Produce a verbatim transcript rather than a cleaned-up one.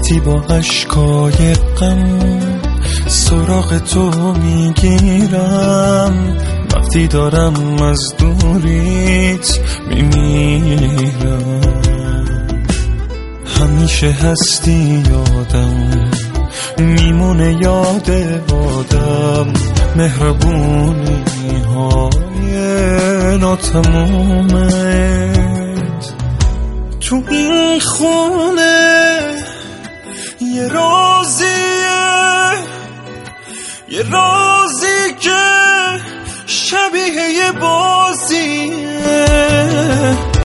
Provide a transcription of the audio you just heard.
وقتی با اشکای غم سراغ تو میگیرم، وقتی دارم از دوریت میمیرم. همیشه هستی یادم، میمونه یاد آدم، مهربونی های ناتمومه.